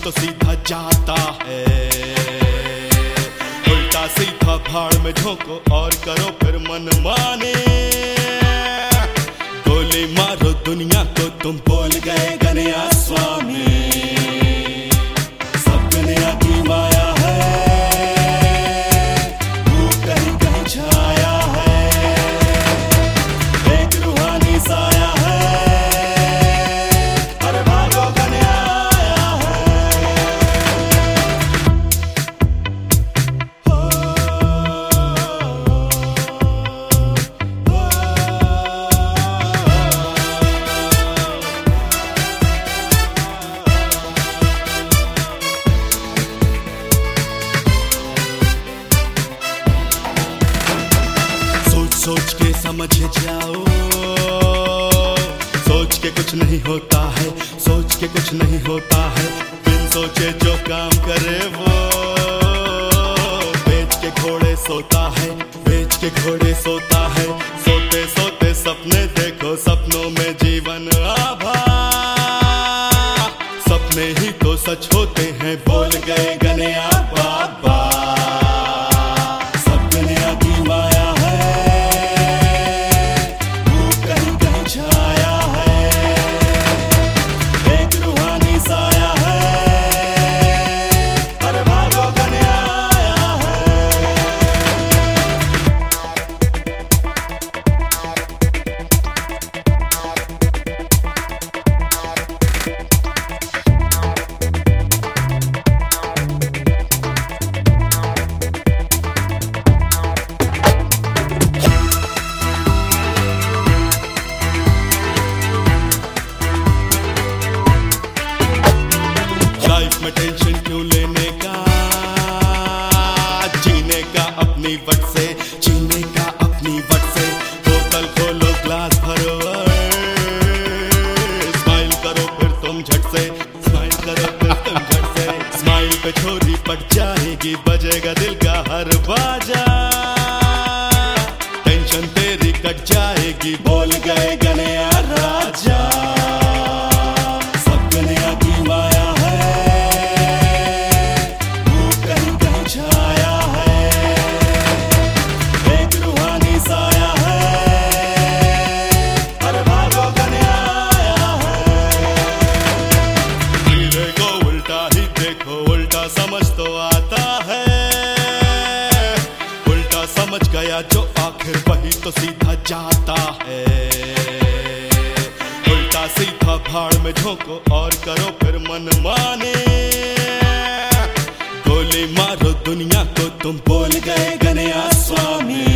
तो सीधा जाता है। उल्टा सीधा भाड़ में झोंको और करो फिर मनमाने। गोली मारो दुनिया को, तुम बोल गए गणेया स्वामी। सब दुनिया की माया है, भूख कहीं कहीं छाया है। एक रूहानी साया है, अरे भागो गणेया आया है। सोच के समझ जाओ, सोच के कुछ नहीं होता है, सोच के कुछ नहीं होता है। बिन सोचे जो काम करे वो बेच के घोड़े सोता है, बेच के घोड़े सोता है। सोते सोते सपने देखो, सपनों में जीवन आभा। सपने ही तो सच होते हैं, बोल गए गणेया बाबा। सब दुनिया की माया है, छाया है। एक रूहानी साया है, अरे भागो गणेया आया है। लाइफ में टेंशन क्यों लेने का, जीने का अपनी वट से, जीने का अपनी वट से। बोतल खोलो ग्लास भरो, स्माइल करो फिर तुम झट से, स्माइल करो फिर तुम झट से। स्माइल पे छोरी पट जाएगी, बजेगा दिल का हर बाजा। टेंशन तेरी कट जाएगी, बोल गए गणेया राजा। सब दुनिया की माया है, छाया है। एक रूहानी साया है, अरे भागो गणेया आया है। हीरे को उल्टा ही देखो, उल्टा समझ तो आता है। उल्टा समझ गया जो आखिर वही तो सीधा जाता है। उल्टा सीधा भाड़ में झोंको और करो फिर मनमाने। गोली मारो दुनिया को, तुम बोल गए गणेया स्वामी।